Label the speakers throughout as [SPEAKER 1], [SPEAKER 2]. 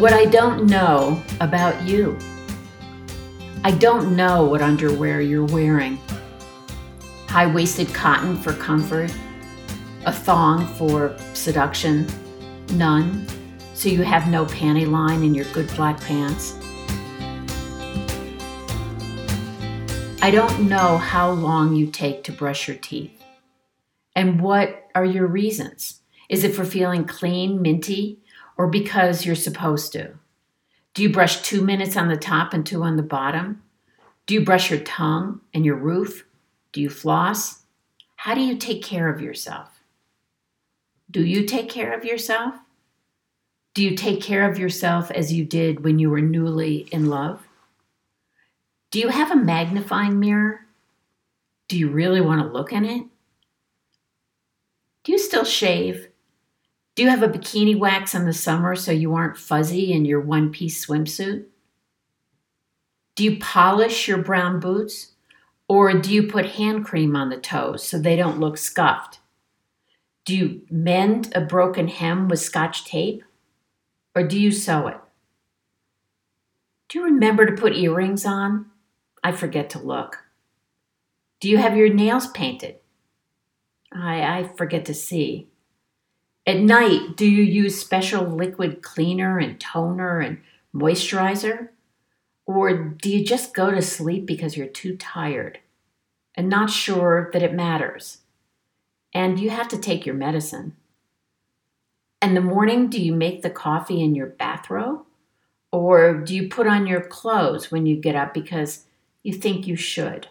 [SPEAKER 1] What I don't know about you. I don't know what underwear you're wearing. High-waisted cotton for comfort, a thong for seduction, none, so you have no panty line in your good black pants. I don't know how long you take to brush your teeth. And what are your reasons? Is it for feeling clean, minty, or because you're supposed to? Do you brush 2 minutes on the top and 2 on the bottom? Do you brush your tongue and your roof? Do you floss? How do you take care of yourself? Do you take care of yourself? Do you take care of yourself as you did when you were newly in love? Do you have a magnifying mirror? Do you really want to look in it? Do you still shave? Do you have a bikini wax in the summer so you aren't fuzzy in your one-piece swimsuit? Do you polish your brown boots? Or do you put hand cream on the toes so they don't look scuffed? Do you mend a broken hem with Scotch tape? Or do you sew it? Do you remember to put earrings on? I forget to look. Do you have your nails painted? I forget to see. At night, do you use special liquid cleaner and toner and moisturizer? Or do you just go to sleep because you're too tired and not sure that it matters? And you have to take your medicine. In the morning, do you make the coffee in your bathrobe? Or do you put on your clothes when you get up because you think you should?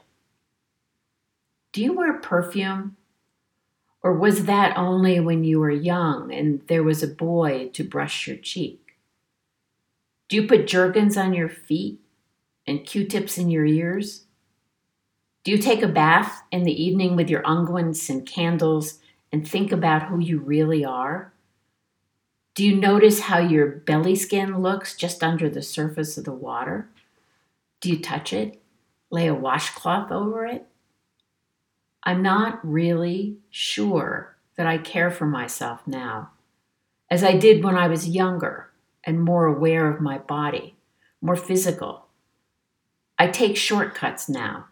[SPEAKER 1] Do you wear perfume? Or was that only when you were young and there was a boy to brush your cheek? Do you put Jergens on your feet and Q-tips in your ears? Do you take a bath in the evening with your unguents and candles and think about who you really are? Do you notice how your belly skin looks just under the surface of the water? Do you touch it? Lay a washcloth over it? I'm not really sure that I care for myself now, as I did when I was younger and more aware of my body, more physical. I take shortcuts now.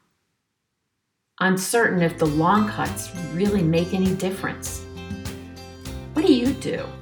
[SPEAKER 1] I'm certain if the long cuts really make any difference. What do you do?